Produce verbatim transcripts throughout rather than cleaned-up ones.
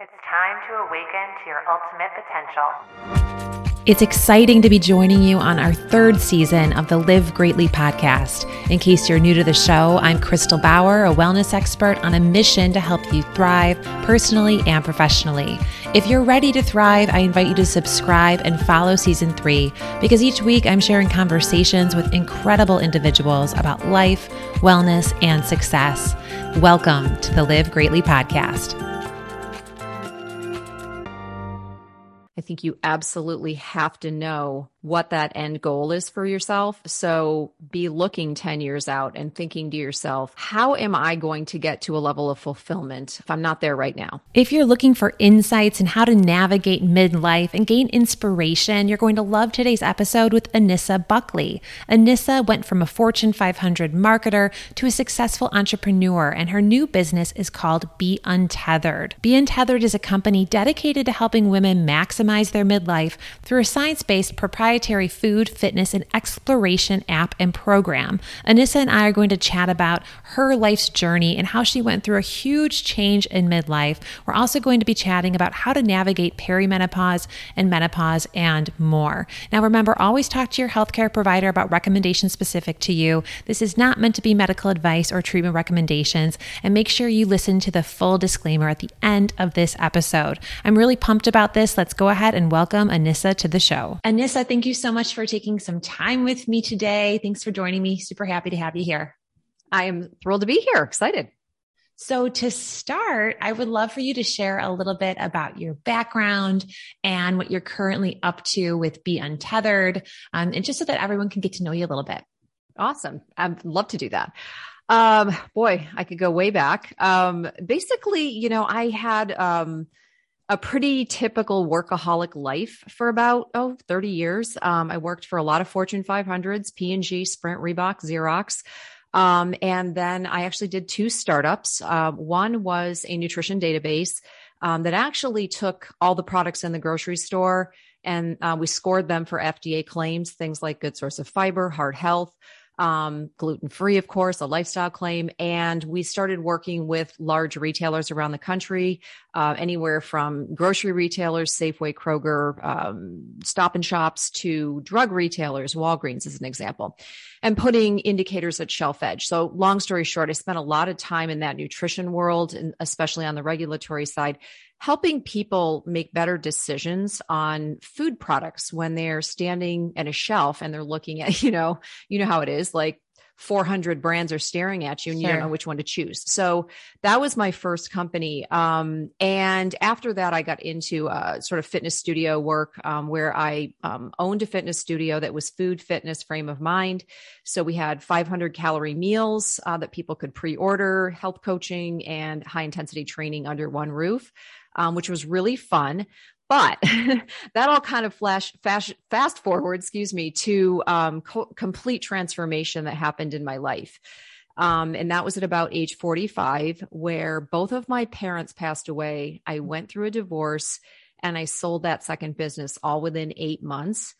It's time to awaken to your ultimate potential. It's exciting to be joining you on our third season of the Live Greatly podcast. In case you're new to the show, I'm Crystal Bauer, a wellness expert on a mission to help you thrive personally and professionally. If you're ready to thrive, I invite you to subscribe and follow season three, because each week I'm sharing conversations with incredible individuals about life, wellness, and success. Welcome to the Live Greatly podcast. I think you absolutely have to know what that end goal is for yourself. So be looking ten years out and thinking to yourself, how am I going to get to a level of fulfillment if I'm not there right now? If you're looking for insights on how to navigate midlife and gain inspiration, you're going to love today's episode with Anissa Buckley. Anissa went from a Fortune five hundred marketer to a successful entrepreneur, and her new business is called Be Untethered. Be Untethered is a company dedicated to helping women maximize their midlife through a science-based proprietary food, fitness, and exploration app and program. Anissa and I are going to chat about her life's journey and how she went through a huge change in midlife. We're also going to be chatting about how to navigate perimenopause and menopause and more. Now, remember, always talk to your healthcare provider about recommendations specific to you. This is not meant to be medical advice or treatment recommendations, and make sure you listen to the full disclaimer at the end of this episode. I'm really pumped about this. Let's go ahead and welcome Anissa to the show. Anissa, thank you so much for taking some time with me today. Thanks for joining me. Super happy to have you here. I am thrilled to be here. Excited. So to start, I would love for you to share a little bit about your background and what you're currently up to with Be Untethered, um, and just so that everyone can get to know you a little bit. Awesome. I'd love to do that. Um, boy, I could go way back. Um, basically, you know, I had, um, a pretty typical workaholic life for about, oh, thirty years. Um, I worked for a lot of Fortune five hundreds, P and G, Sprint, Reebok, Xerox. Um, and then I actually did two startups. Uh, one was a nutrition database um, that actually took all the products in the grocery store, and uh, we scored them for F D A claims, things like good source of fiber, heart health, um, gluten-free, of course, a lifestyle claim. And we started working with large retailers around the country, uh, anywhere from grocery retailers, Safeway, Kroger, um, Stop and Shops, to drug retailers, Walgreens as an example, and putting indicators at shelf edge. So long story short, I spent a lot of time in that nutrition world, and especially on the regulatory side, helping people make better decisions on food products when they're standing at a shelf and they're looking at, you know, you know how it is, like four hundred brands are staring at you and you Sure. don't know which one to choose. So that was my first company. Um, and after that, I got into uh, sort of fitness studio work, um, where I um, owned a fitness studio that was food, fitness, frame of mind. So we had five hundred calorie meals uh, that people could pre-order, health coaching, and high intensity training under one roof, um, which was really fun. But that all kind of flash, fast, fast forward, excuse me, to um, co- complete transformation that happened in my life. Um, and that was at about age forty-five, where both of my parents passed away. I went through a divorce and I sold that second business all within eight months.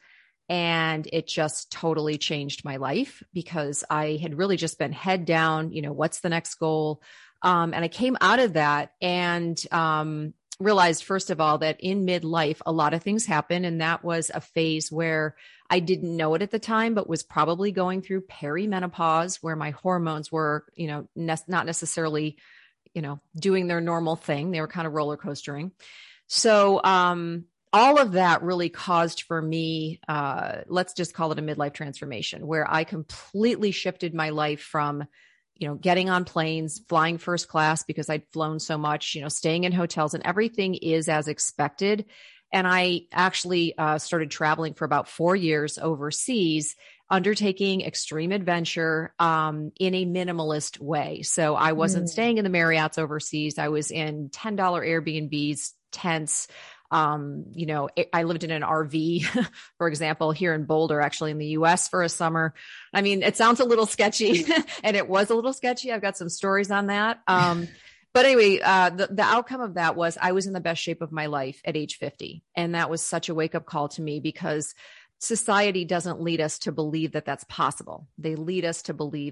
And it just totally changed my life, because I had really just been head down, you know, what's the next goal? Um, and I came out of that and, um, realized, first of all, that in midlife, a lot of things happen. And that was a phase where I didn't know it at the time, but was probably going through perimenopause, where my hormones were, you know, ne- not necessarily, you know, doing their normal thing. They were kind of roller coastering. So, um, all of that really caused for me, uh, let's just call it a midlife transformation, where I completely shifted my life from, you know, getting on planes, flying first class because I'd flown so much, you know, staying in hotels, and everything is as expected. And I actually uh, started traveling for about four years overseas, undertaking extreme adventure um, in a minimalist way. So I wasn't mm. staying in the Marriotts overseas. I was in ten dollar Airbnbs, tents. Um, you know, I lived in an R V, for example, here in Boulder, actually in the U S for a summer. I mean, it sounds a little sketchy and it was a little sketchy. I've got some stories on that. Um, but anyway, uh, the, the outcome of that was I was in the best shape of my life at age fifty. And that was such a wake up call to me, because society doesn't lead us to believe that that's possible. They lead us to believe that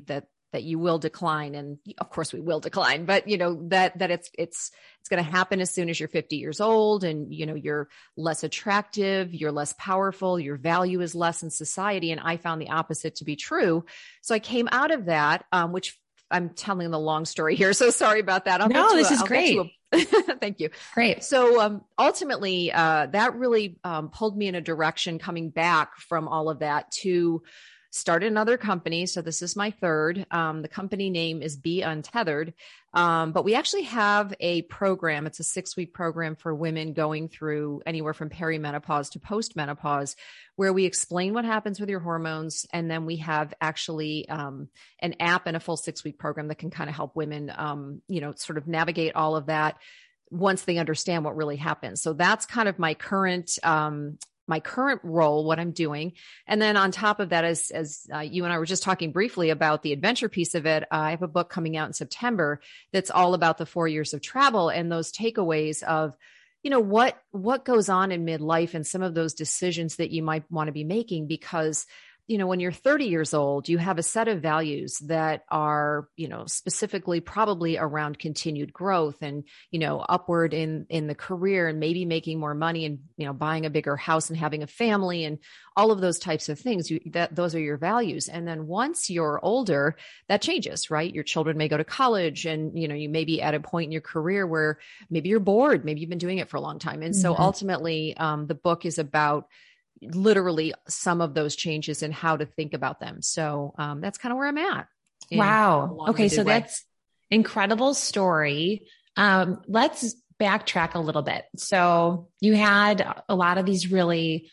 that you will decline. And of course we will decline, but you know, that, that it's, it's, it's going to happen as soon as you're fifty years old and, you know, you're less attractive, you're less powerful, your value is less in society. And I found the opposite to be true. So I came out of that, um, which I'm telling the long story here. So sorry about that. I'll no, this a, is I'll great. A, thank you. Great. So um, ultimately, uh, that really um, pulled me in a direction coming back from all of that to start another company. So this is my third. Um, the company name is Be Untethered. Um, but we actually have a program. It's a six week program for women going through anywhere from perimenopause to postmenopause, where we explain what happens with your hormones. And then we have actually um, an app and a full six week program that can kind of help women, um, you know, sort of navigate all of that once they understand what really happens. So that's kind of my current, um, my current role, what I'm doing. And then on top of that, as, as uh, you and I were just talking briefly about the adventure piece of it, uh, I have a book coming out in September that's all about the four years of travel and those takeaways of, you know, what, what goes on in midlife and some of those decisions that you might want to be making, because you know, when you're thirty years old, you have a set of values that are, you know, specifically probably around continued growth and, you know, upward in, in the career and maybe making more money and, you know, buying a bigger house and having a family and all of those types of things. You, that those are your values. And then once you're older, that changes, right? Your children may go to college and, you know, you may be at a point in your career where maybe you're bored. Maybe you've been doing it for a long time. And so mm-hmm. ultimately, um, the book is about literally some of those changes and how to think about them. So um, that's kind of where I'm at. Wow. Okay. So way. That's incredible story. Um, let's backtrack a little bit. So you had a lot of these really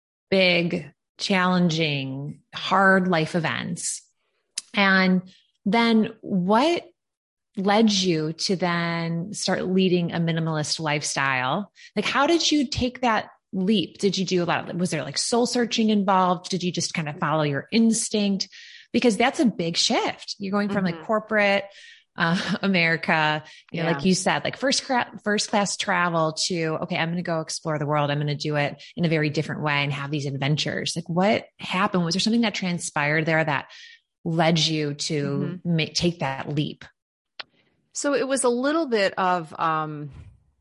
big, challenging, hard life events. And then what led you to then start leading a minimalist lifestyle? Like, how did you take that leap? Did you do a lot of, was there like soul searching involved? Did you just kind of follow your instinct? Because that's a big shift. You're going from mm-hmm. like corporate uh, America, you know, yeah. like you said, like first, cra- first class travel to, okay, I'm going to go explore the world. I'm going to do it in a very different way and have these adventures. Like what happened? Was there something that transpired there that led you to mm-hmm. make, take that leap? So it was a little bit of, um,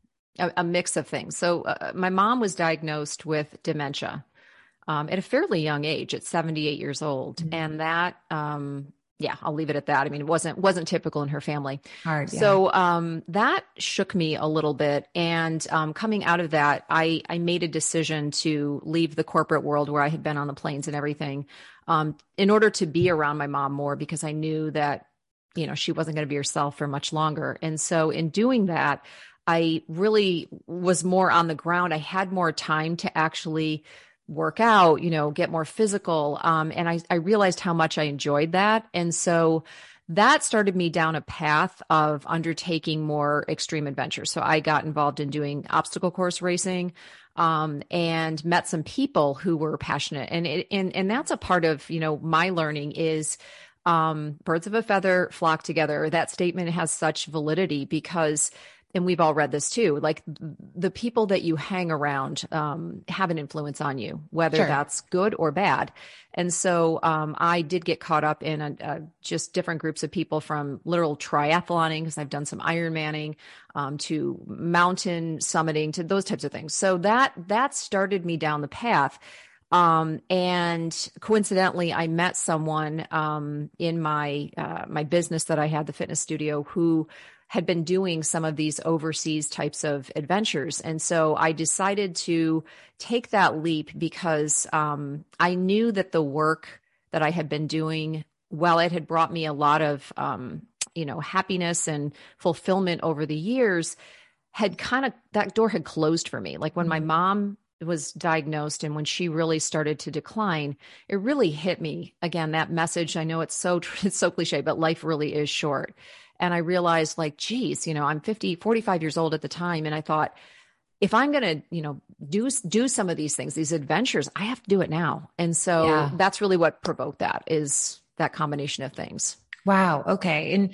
A, a mix of things. So uh, my mom was diagnosed with dementia um, at a fairly young age, at seventy-eight years old. Mm-hmm. And that, um, yeah, I'll leave it at that. I mean, it wasn't, wasn't typical in her family. Hard, yeah. So um, that shook me a little bit. And um, coming out of that, I, I made a decision to leave the corporate world where I had been on the planes and everything um, in order to be around my mom more, because I knew that, you know, she wasn't going to be herself for much longer. And so in doing that, I really was more on the ground. I had more time to actually work out, you know, get more physical. Um, and I, I realized how much I enjoyed that. And so that started me down a path of undertaking more extreme adventures. So I got involved in doing obstacle course racing, um, and met some people who were passionate. And, it, and, and that's a part of, you know, my learning is, um, birds of a feather flock together. That statement has such validity because, and we've all read this too, like the people that you hang around um, have an influence on you, whether sure. that's good or bad. And so um, I did get caught up in a, a, just different groups of people, from literal triathloning, because I've done some Ironmanning, um, to mountain summiting, to those types of things. So that, that started me down the path. Um, and coincidentally, I met someone um, in my, uh, my business that I had, the fitness studio, who had been doing some of these overseas types of adventures. And so I decided to take that leap because um, I knew that the work that I had been doing, while it had brought me a lot of, um, you know, happiness and fulfillment over the years, had kind of, that door had closed for me. Like when my mom was diagnosed and when she really started to decline, it really hit me again, that message. I know it's so, it's so cliche, but life really is short. And I realized, like, geez, you know, I'm fifty, forty-five years old at the time. And I thought, if I'm going to, you know, do, do some of these things, these adventures, I have to do it now. And so yeah. that's really what provoked that, is that combination of things. Wow. Okay. And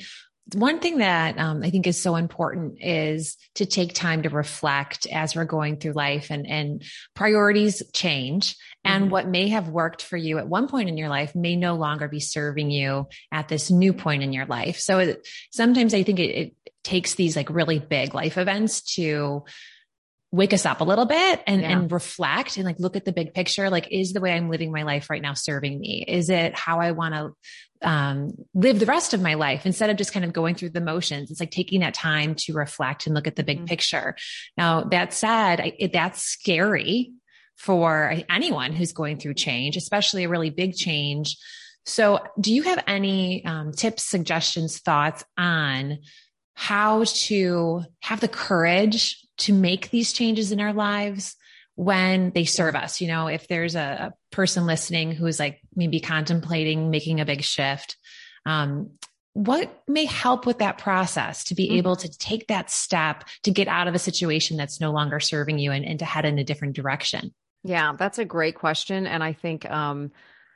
one thing that um, I think is so important is to take time to reflect as we're going through life, and, and priorities change. And mm-hmm. what may have worked for you at one point in your life may no longer be serving you at this new point in your life. So it, sometimes I think it, it takes these like really big life events to wake us up a little bit and, yeah. and reflect and like, look at the big picture. Like, is the way I'm living my life right now serving me? Is it how I want to um, live the rest of my life, instead of just kind of going through the motions? It's like taking that time to reflect and look at the big mm-hmm. picture. Now, that said, I, it, that's scary for anyone who's going through change, especially a really big change. So do you have any um, tips, suggestions, thoughts on how to have the courage to make these changes in our lives when they serve us? You know, if there's a, a person listening who's like maybe contemplating making a big shift, um, what may help with that process to be mm-hmm. able to take that step to get out of a situation that's no longer serving you, and, and to head in a different direction? Yeah, that's a great question. And I think, um,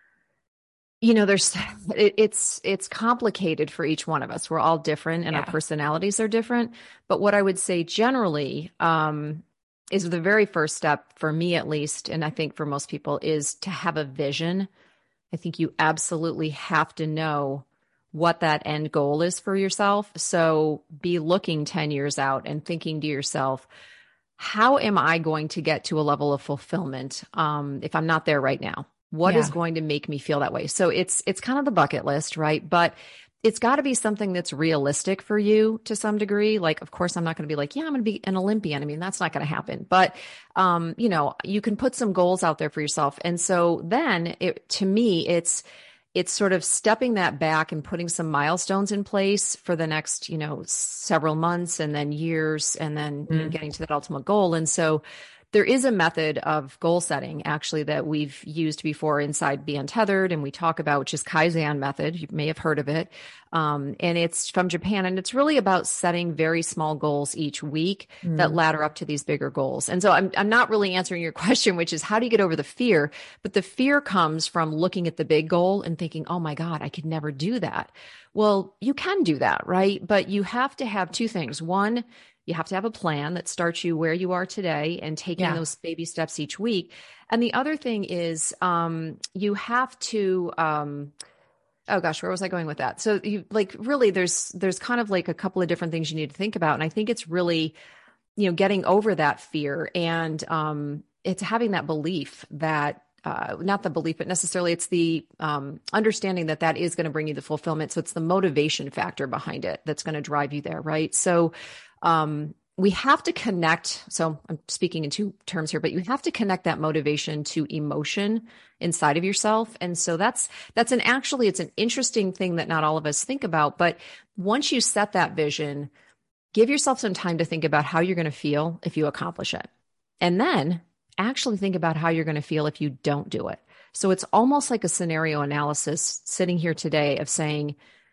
you know, there's, it, it's, it's complicated for each one of us. We're all different and yeah. our personalities are different. But what I would say generally, um, is the very first step for me, at least, and I think for most people, is to have a vision. I think you absolutely have to know what that end goal is for yourself. So be looking ten years out and thinking to yourself, how am I going to get to a level of fulfillment, um, if I'm not there right now? What yeah. is going to make me feel that way? So it's, it's kind of the bucket list, right? But it's got to be something that's realistic for you to some degree. Like, of course, I'm not going to be like, yeah, I'm going to be an Olympian. I mean, that's not going to happen. But, um, you know, you can put some goals out there for yourself. And so then it, to me, it's, it's sort of stepping that back and putting some milestones in place for the next, you know, several months and then years, and then mm. you know, getting to that ultimate goal. And so there is a method of goal setting actually that we've used before inside Be Untethered, and we talk about, which is Kaizen method. You may have heard of it. Um, and it's from Japan, and it's really about setting very small goals each week mm. that ladder up to these bigger goals. And so I'm, I'm not really answering your question, which is how do you get over the fear? But the fear comes from looking at the big goal and thinking, oh my God, I could never do that. Well, you can do that, right? But you have to have two things. One, you have to have a plan that starts you where you are today and taking yeah. those baby steps each week. And the other thing is, um, you have to, um, oh gosh, where was I going with that? So you like, really, there's, there's kind of like a couple of different things you need to think about. And I think it's really, you know, getting over that fear, and, um, it's having that belief that, uh, not the belief, but necessarily it's the, um, understanding that that is going to bring you the fulfillment. So it's the motivation factor behind it that's going to drive you there. Right. So, Um, we have to connect. So I'm speaking in two terms here, but you have to connect that motivation to emotion inside of yourself. And so that's, that's an, actually, it's an interesting thing that not all of us think about, but once you set that vision, give yourself some time to think about how you're going to feel if you accomplish it. And then actually think about how you're going to feel if you don't do it. So it's almost like a scenario analysis sitting here today of saying,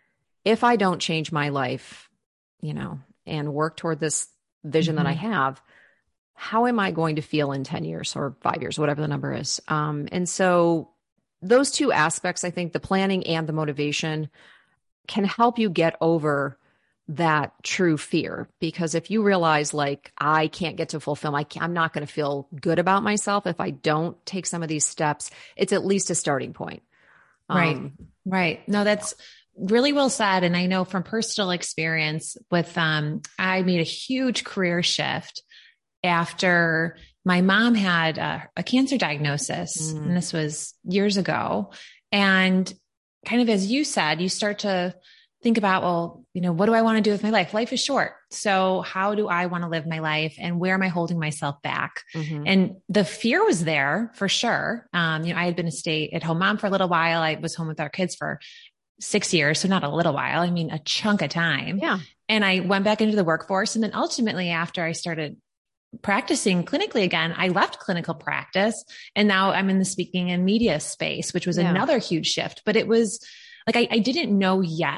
if I don't change my life, you know, and work toward this vision mm-hmm. that I have, how am I going to feel in ten years or five years, whatever the number is? Um, and so those two aspects, I think the planning and the motivation, can help you get over that true fear. Because if you realize like, I can't get to fulfillment, I I'm not going to feel good about myself if I don't take some of these steps, it's at least a starting point. Right. Um, right. No, that's really well said. And I know from personal experience with, um, I made a huge career shift after my mom had a, a cancer diagnosis. Mm. And this was years ago. And kind of, as you said, you start to think about, well, you know, what do I want to do with my life? Life is short. So how do I want to live my life, and where am I holding myself back? Mm-hmm. And the fear was there for sure. Um, you know, I had been a stay at home mom for a little while. I was home with our kids for six years. So not a little while, I mean, a chunk of time. Yeah. And I went back into the workforce. And then ultimately, after I started practicing clinically again, I left clinical practice, and now I'm in the speaking and media space, which was yeah. another huge shift. But it was like, I, I didn't know yet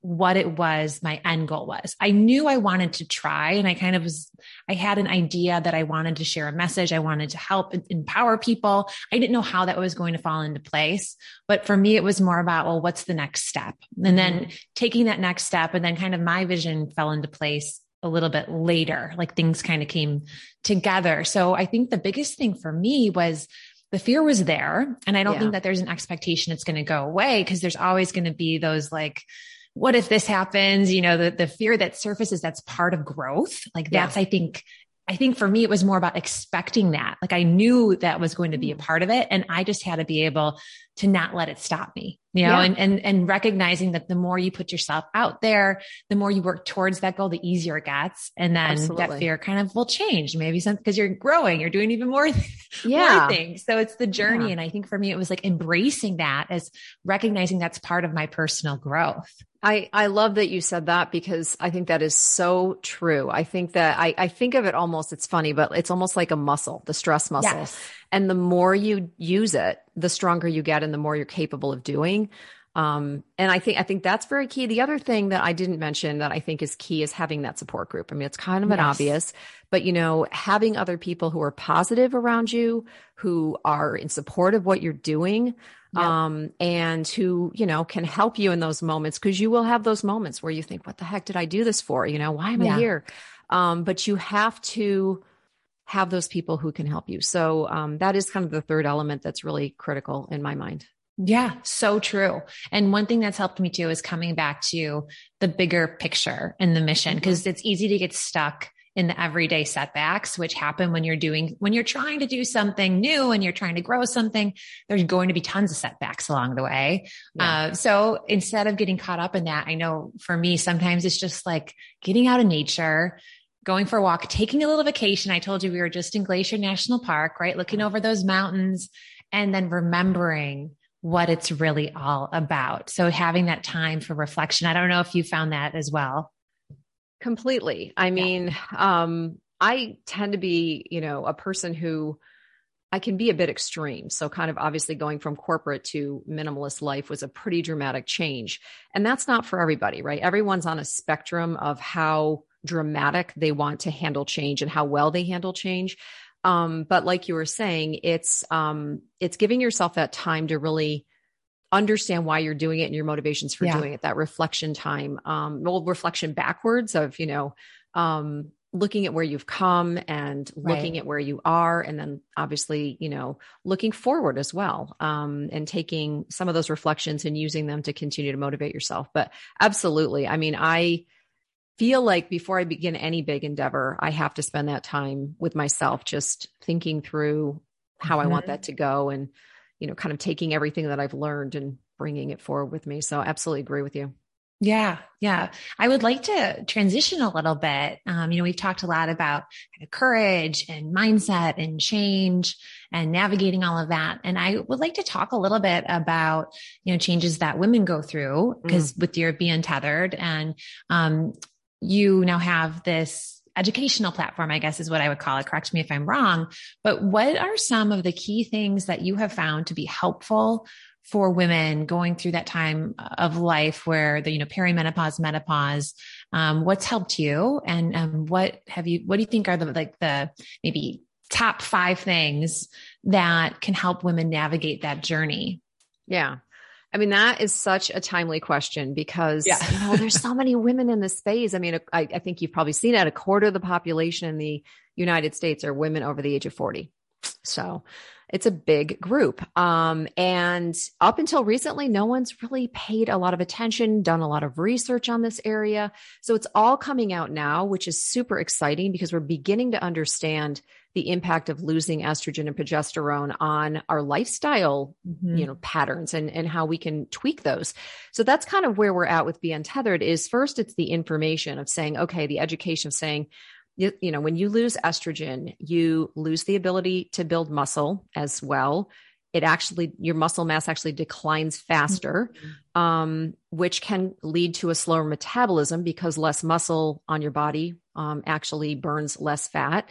what it was my end goal was. I knew I wanted to try, and I kind of was, I had an idea that I wanted to share a message. I wanted to help empower people. I didn't know how that was going to fall into place. But for me, it was more about, well, what's the next step? And then mm-hmm. taking that next step, and then kind of my vision fell into place a little bit later, like things kind of came together. So I think the biggest thing for me was the fear was there. And I don't yeah. think that there's an expectation it's going to go away, because there's always going to be those like, what if this happens? You know, the, the fear that surfaces, that's part of growth. Like that's, yeah. I think, I think for me, it was more about expecting that. Like I knew that was going to be a part of it. And I just had to be able to not let it stop me, you know, yeah. and, and, and recognizing that the more you put yourself out there, the more you work towards that goal, the easier it gets. And then Absolutely. That fear kind of will change, maybe something, because you're growing, you're doing even more, yeah. more things. So it's the journey. Yeah. And I think for me, it was like embracing that as recognizing that's part of my personal growth. I, I love that you said that, because I think that is so true. I think that I, I think of it almost, it's funny, but it's almost like a muscle, the stress muscle. Yes. And the more you use it, the stronger you get and the more you're capable of doing. Um, and I think, I think that's very key. The other thing that I didn't mention that I think is key is having that support group. I mean, it's kind of an yes. obvious, but you know, having other people who are positive around you, who are in support of what you're doing, Yep. um, and who, you know, can help you in those moments, because you will have those moments where you think, what the heck did I do this for? You know, why am yeah. I here? Um, but you have to have those people who can help you. So, um, that is kind of the third element that's really critical in my mind. Yeah, so true. And one thing that's helped me too is coming back to the bigger picture and the mission, because mm-hmm. it's easy to get stuck in the everyday setbacks, which happen when you're doing, when you're trying to do something new and you're trying to grow something, there's going to be tons of setbacks along the way. Yeah. Uh, so instead of getting caught up in that, I know for me, sometimes it's just like getting out in nature, going for a walk, taking a little vacation. I told you we were just in Glacier National Park, right? Looking over those mountains and then remembering what it's really all about. So having that time for reflection. I don't know if you found that as well. Completely. I mean, yeah. um, I tend to be, you know, a person who I can be a bit extreme. So kind of obviously going from corporate to minimalist life was a pretty dramatic change. And that's not for everybody, right? Everyone's on a spectrum of how dramatic they want to handle change and how well they handle change. Um, but like you were saying, it's, um, it's giving yourself that time to really understand why you're doing it and your motivations for yeah. doing it, that reflection time, um, well, reflection backwards of, you know, um, looking at where you've come and looking right. at where you are. And then obviously, you know, looking forward as well, um, and taking some of those reflections and using them to continue to motivate yourself. But absolutely. I mean, I feel like before I begin any big endeavor, I have to spend that time with myself, just thinking through how mm-hmm. I want that to go, and you know, kind of taking everything that I've learned and bringing it forward with me. So absolutely agree with you. Yeah. Yeah. I would like to transition a little bit. Um, you know, we've talked a lot about kind of courage and mindset and change and navigating all of that. And I would like to talk a little bit about, you know, changes that women go through, because mm. with your Be Untethered, and, um, you now have this educational platform, I guess is what I would call it. Correct me if I'm wrong, but what are some of the key things that you have found to be helpful for women going through that time of life where the, you know, perimenopause, menopause, um, what's helped you, and um, what have you, what do you think are the, like the maybe top five things that can help women navigate that journey? Yeah. I mean, that is such a timely question, because yeah. you know, there's so many women in this space. I mean, I, I think you've probably seen it. A quarter of the population in the United States are women over the age of forty. So it's a big group. Um, and up until recently, no one's really paid a lot of attention, done a lot of research on this area. So it's all coming out now, which is super exciting, because we're beginning to understand the impact of losing estrogen and progesterone on our lifestyle, mm-hmm. you know, patterns, and, and how we can tweak those. So that's kind of where we're at with Be Untethered. Is first, it's the information of saying, okay, the education of saying, you, you know, when you lose estrogen, you lose the ability to build muscle as well. It actually, your muscle mass actually declines faster, mm-hmm. um, which can lead to a slower metabolism, because less muscle on your body um, actually burns less fat.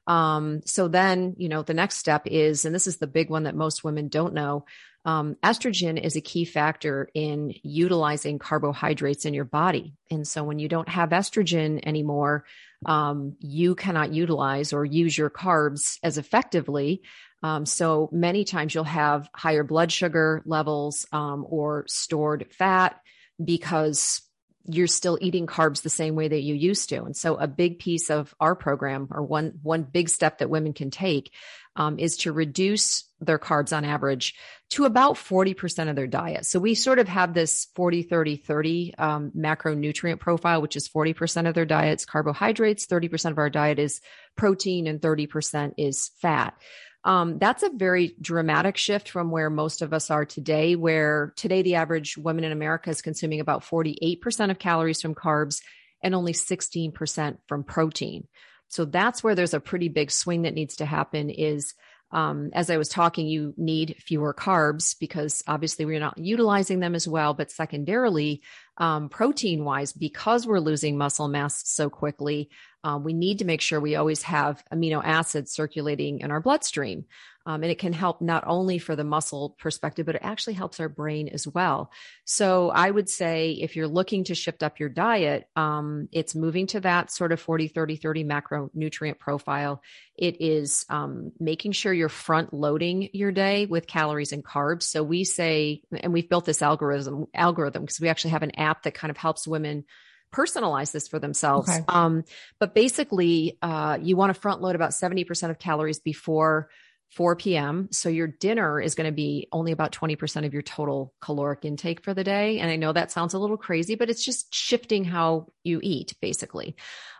Um, so then, you know, the next step is, and this is the big one that most women don't know, um, estrogen is a key factor in utilizing carbohydrates in your body. And so when you don't have estrogen anymore, um, you cannot utilize or use your carbs as effectively. Um, so many times you'll have higher blood sugar levels, um, or stored fat because you're still eating carbs the same way that you used to. And so a big piece of our program, or one, one big step that women can take, um, is to reduce their carbs on average to about forty percent of their diet. So we sort of have this forty, thirty, thirty, um, macronutrient profile, which is forty percent of their diet's carbohydrates, thirty percent of our diet is protein, and thirty percent is fat. Um, that's a very dramatic shift from where most of us are today, where today the average woman in America is consuming about forty-eight percent of calories from carbs and only sixteen percent from protein. So that's where there's a pretty big swing that needs to happen is, um, as I was talking, you need fewer carbs because obviously we're not utilizing them as well, but secondarily, um, protein wise, because we're losing muscle mass so quickly, Um, we need to make sure we always have amino acids circulating in our bloodstream. Um, and it can help not only for the muscle perspective, but it actually helps our brain as well. So I would say if you're looking to shift up your diet, um, it's moving to that sort of forty, thirty, thirty macronutrient profile. It is um, making sure you're front loading your day with calories and carbs. So we say, and we've built this algorithm, algorithm because we actually have an app that kind of helps women personalize this for themselves. Okay. Um, but basically, uh, you want to front load about seventy percent of calories before four p.m. So your dinner is going to be only about twenty percent of your total caloric intake for the day. And I know that sounds a little crazy, but it's just shifting how you eat, basically.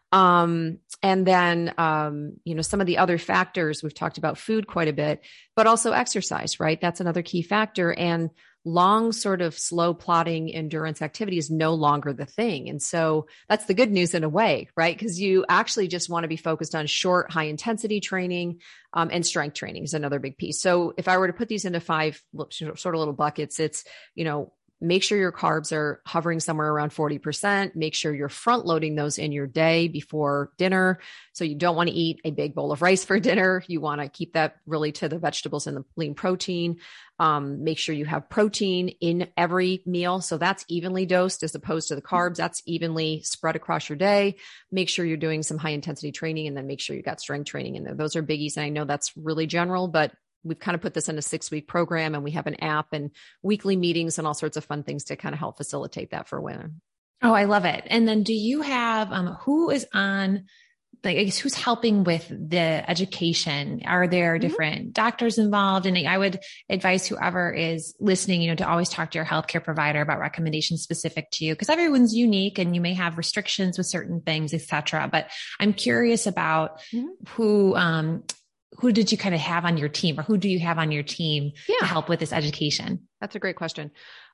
Um, and then, um, you know, some of the other factors, we've talked about food quite a bit, but also exercise, right? That's another key factor. And long sort of slow plodding endurance activity is no longer the thing. And so that's the good news in a way, right? Because you actually just want to be focused on short, high intensity training, um, and strength training is another big piece. So if I were to put these into five sort of little buckets, it's, you know, make sure your carbs are hovering somewhere around forty percent. Make sure you're front loading those in your day before dinner. So you don't want to eat a big bowl of rice for dinner. You want to keep that really to the vegetables and the lean protein. Um, make sure you have protein in every meal. So that's evenly dosed as opposed to the carbs. That's evenly spread across your day. Make sure you're doing some high intensity training, and then make sure you got strength training in there. Those are biggies. And I know that's really general, but we've kind of put this in a six week program, and we have an app and weekly meetings and all sorts of fun things to kind of help facilitate that for women. Oh, I love it. And then do you have, um, who is on, like, I guess who's helping with the education? Are there different mm-hmm. doctors involved? And I would advise whoever is listening, you know, to always talk to your healthcare provider about recommendations specific to you, because everyone's unique and you may have restrictions with certain things, et cetera. But I'm curious about mm-hmm. who, um, who did you kind of have on your team, or who do you have on your team yeah. to help with this education? That's a great question.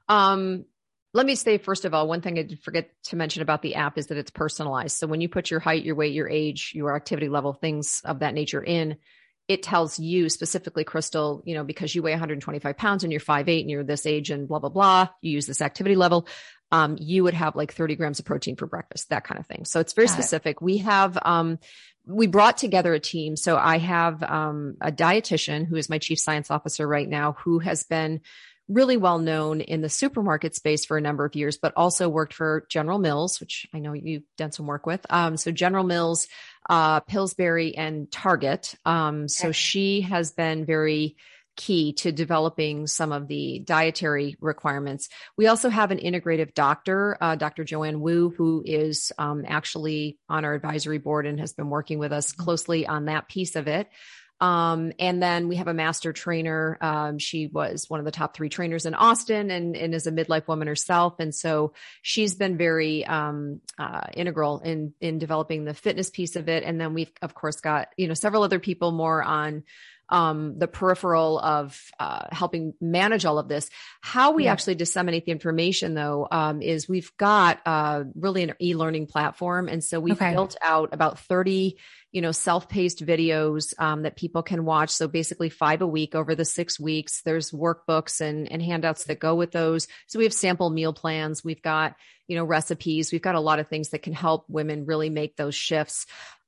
Um, let me say, first of all, one thing I did forget to mention about the app is that it's personalized. So when you put your height, your weight, your age, your activity level, things of that nature in, it tells you specifically, Crystal, you know, because you weigh one hundred twenty-five pounds and you're five eight and you're this age and blah, blah, blah, you use this activity level. Um, you would have like thirty grams of protein for breakfast, that kind of thing. So it's very Got specific. It. We have, um, we brought together a team. So I have, um, a dietitian who is my chief science officer right now, who has been really well known in the supermarket space for a number of years, but also worked for General Mills, which I know you've done some work with. Um, so General Mills, uh, Pillsbury, and Target. Um, so okay. she has been very key to developing some of the dietary requirements. We also have an integrative doctor, uh, Doctor Joanne Wu, who is um, actually on our advisory board and has been working with us closely on that piece of it. Um, and then we have a master trainer. Um, she was one of the top three trainers in Austin and, and is a midlife woman herself. And so she's been very, um, uh, integral in, in developing the fitness piece of it. And then we've, of course, got, you know, several other people more on, um, the peripheral of, uh, helping manage all of this. How we yeah. actually disseminate the information though, um, is we've got, uh, really an e-learning platform. And so we've okay. built out about thirty, you know, self-paced videos, um, that people can watch. So basically five a week over the six weeks, there's workbooks and, and handouts that go with those. So we have sample meal plans. We've got, you know, recipes. We've got a lot of things that can help women really make those shifts.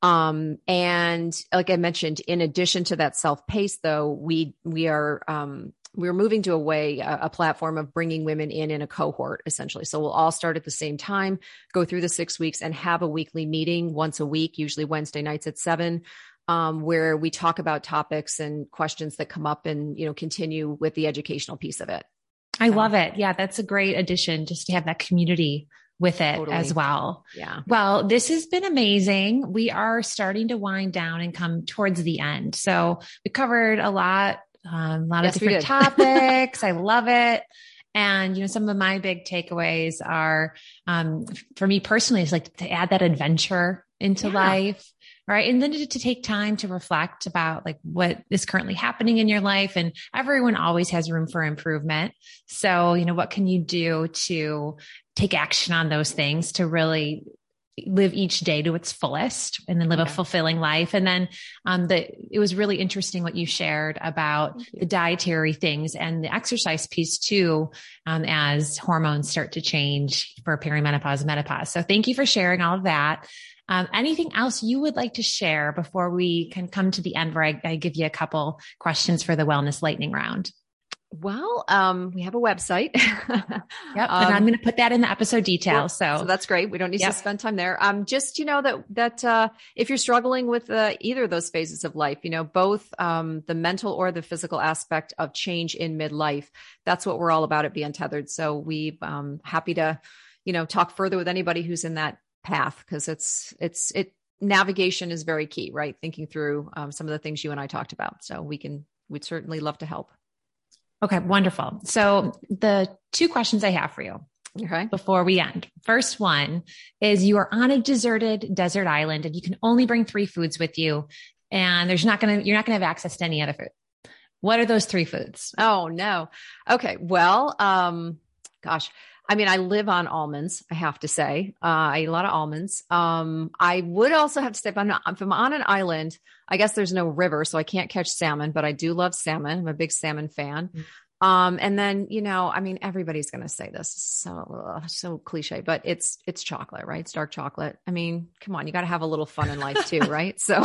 Um, and like I mentioned, in addition to that self-paced though, we, we are, um, we're moving to a way, a, a platform of bringing women in in a cohort, essentially. So we'll all start at the same time, go through the six weeks and have a weekly meeting once a week, usually Wednesday nights at seven, um, where we talk about topics and questions that come up and, you know, continue with the educational piece of it. I so. love it. Yeah, that's a great addition just to have that community with it totally. As well. Yeah. Well, this has been amazing. We are starting to wind down and come towards the end. So we covered a lot. Um, a lot yes, of different topics. I love it. And, you know, some of my big takeaways are, um, for me personally, is like to add that adventure into yeah. life, right? And then to, to take time to reflect about like what is currently happening in your life. And everyone always has room for improvement. So, you know, what can you do to take action on those things to really live each day to its fullest and then live yeah. a fulfilling life. And then, um, the, it was really interesting what you shared about the dietary things and the exercise piece too, um, as hormones start to change for perimenopause and menopause. So thank you for sharing all of that. Um, anything else you would like to share before we can come to the end where I, I give you a couple questions for the wellness lightning round? Well, um, we have a website. Yep. Um, and I'm going to put that in the episode details. So. so that's great. We don't need yep. to spend time there. Um, just, you know, that, that, uh, if you're struggling with, uh, either of those phases of life, you know, both, um, the mental or the physical aspect of change in midlife, that's what we're all about at Be Untethered. So we, um, happy to, you know, talk further with anybody who's in that path. Cause it's, it's, it, navigation is very key, right? Thinking through, um, some of the things you and I talked about. So we can, we'd certainly love to help. Okay, wonderful. So the two questions I have for you okay. before we end. First one is you are on a deserted desert island and you can only bring three foods with you and there's not going to, you're not going to have access to any other food. What are those three foods? Oh no. Okay. Well, um, gosh, I mean, I live on almonds, I have to say. Uh, I eat a lot of almonds. Um, I would also have to say, if I'm, not, if I'm on an island, I guess there's no river, so I can't catch salmon, but I do love salmon. I'm a big salmon fan. Mm-hmm. Um, and then, you know, I mean, everybody's going to say this, so, uh, so cliche, but it's, it's chocolate, right? It's dark chocolate. I mean, come on, you got to have a little fun in life too, right? So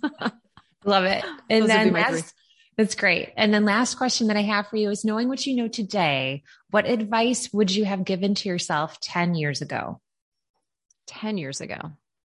love it. And then last, that's great. And then last question that I have for you is, knowing what you know today, what advice would you have given to yourself ten years ago? ten years ago.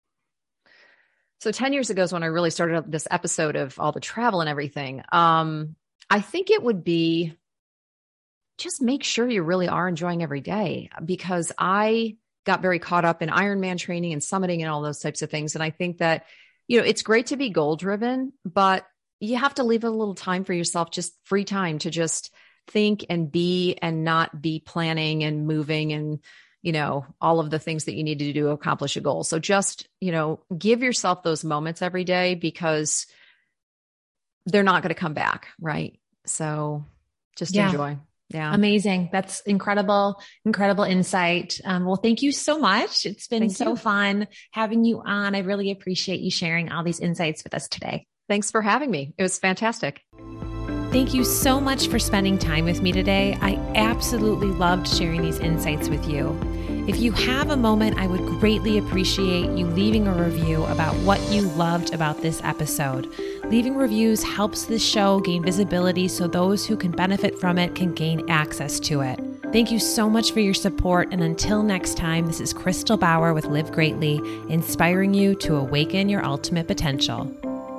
So ten years ago is when I really started this episode of all the travel and everything. Um, I think it would be just make sure you really are enjoying every day, because I got very caught up in Ironman training and summiting and all those types of things. And I think that, you know, it's great to be goal driven, but you have to leave a little time for yourself, just free time to just think and be and not be planning and moving and, you know, all of the things that you need to do to accomplish a goal. So just, you know, give yourself those moments every day, because they're not going to come back. Right. So just yeah. enjoy. Yeah. Amazing. That's incredible, incredible insight. Um, well, thank you so much. It's been thank so you. fun having you on. I really appreciate you sharing all these insights with us today. Thanks for having me. It was fantastic. Thank you so much for spending time with me today. I absolutely loved sharing these insights with you. If you have a moment, I would greatly appreciate you leaving a review about what you loved about this episode. Leaving reviews helps this show gain visibility so those who can benefit from it can gain access to it. Thank you so much for your support. And until next time, this is Crystal Bauer with Live Greatly, inspiring you to awaken your ultimate potential.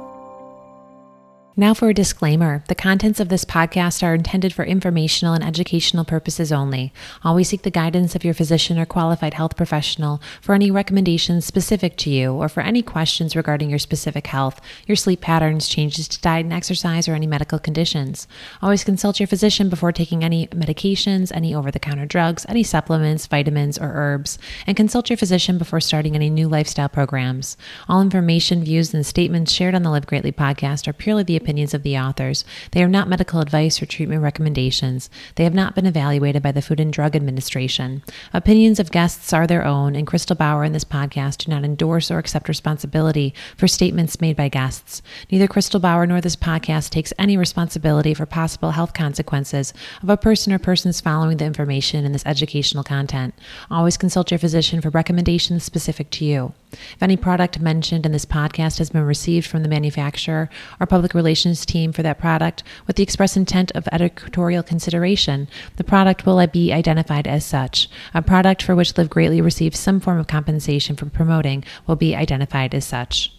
Now for a disclaimer. The contents of this podcast are intended for informational and educational purposes only. Always seek the guidance of your physician or qualified health professional for any recommendations specific to you or for any questions regarding your specific health, your sleep patterns, changes to diet and exercise, or any medical conditions. Always consult your physician before taking any medications, any over-the-counter drugs, any supplements, vitamins, or herbs, and consult your physician before starting any new lifestyle programs. All information, views, and statements shared on the Live Greatly podcast are purely the opinion opinions of the authors. They are not medical advice or treatment recommendations. They have not been evaluated by the Food and Drug Administration. Opinions of guests are their own, and Crystal Bauer and this podcast do not endorse or accept responsibility for statements made by guests. Neither Crystal Bauer nor this podcast takes any responsibility for possible health consequences of a person or persons following the information in this educational content. Always consult your physician for recommendations specific to you. If any product mentioned in this podcast has been received from the manufacturer or public relations team for that product with the express intent of editorial consideration, the product will be identified as such. A product for which Live Greatly receives some form of compensation for promoting will be identified as such.